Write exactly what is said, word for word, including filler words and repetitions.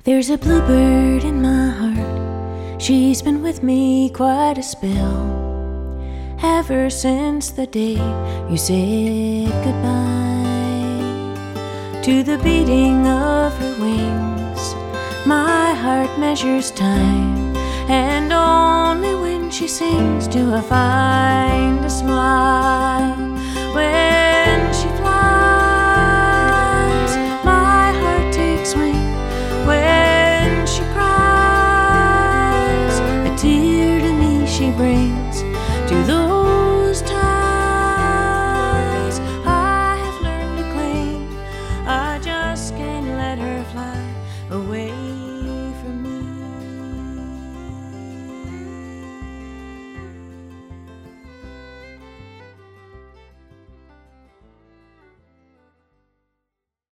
There's a bluebird in my heart. She's been with me quite a spell, ever since the day you said goodbye. To the beating of her wings, my heart measures time, and only when she sings do I find a smile. Well,